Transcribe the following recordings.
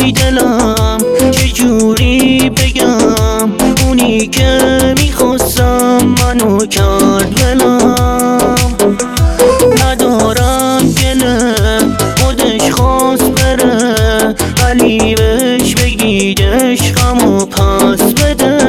وای دلم چجوری بگم، اونی که میخواستم منو کرد ولم. ندارم گله خودش خواست بره، ولی بهش بگید عشقمو پس بده.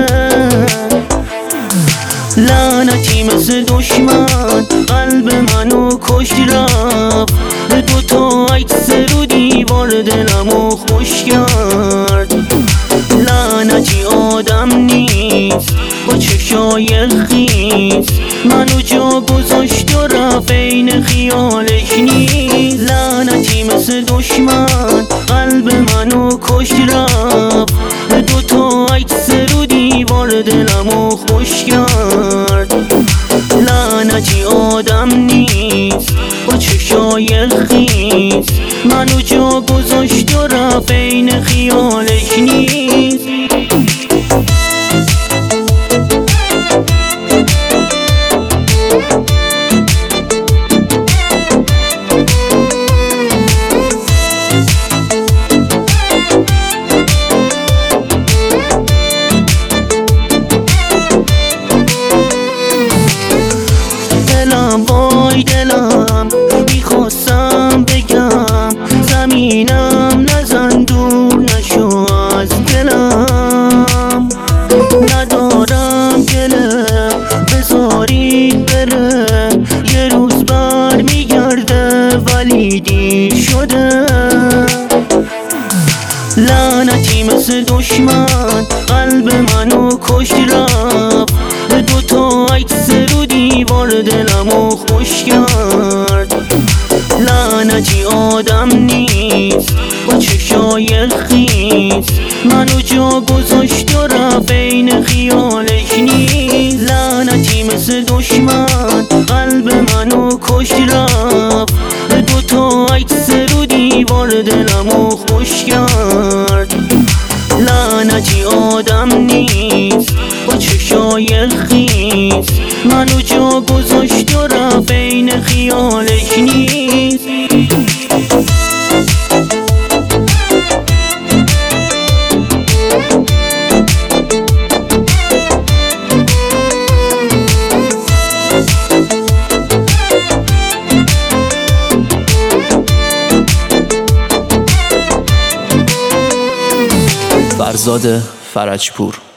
لعنتی مثل دشمن قلب منو کشت رفت، دوتا عکس رو دیوار دلمو خوش کرد. لعنتی آدم نیست با چشای خیس، منو جا گذاشت و رفت این خیالش نیست. لعنتی مثل دشمن قلب منو کشت رفت، دوتا عکس رو دیوار دلمو خوش کرد. لعنتی آدم نیست با چشای خیس، منو جا گذاشت و رفت این خیالش نیست. وای دلم میخواستم بگم، زمینم نزن دور نشو از دلم. ندارم گله بذارید بره، یه روز بر میگرده ولی دیر شده. لعنتی مثل دشمن قلب منو کشت رفت، دوتا عکس رو دیوار دلمو خوش کرد. لعنتی آدم نیست با چشای خیس، منو جا گذاشت و رفت این خیالش نیست. لعنتی مثل دشمن قلب منو کشت رفت، دوتا عکس رو دیوار دلمو خوش کرد. لعنتی آدم نیست با چشای خیس، منو جا گذاشت و رفت این خیالش نیست. فرزاد فرجپور.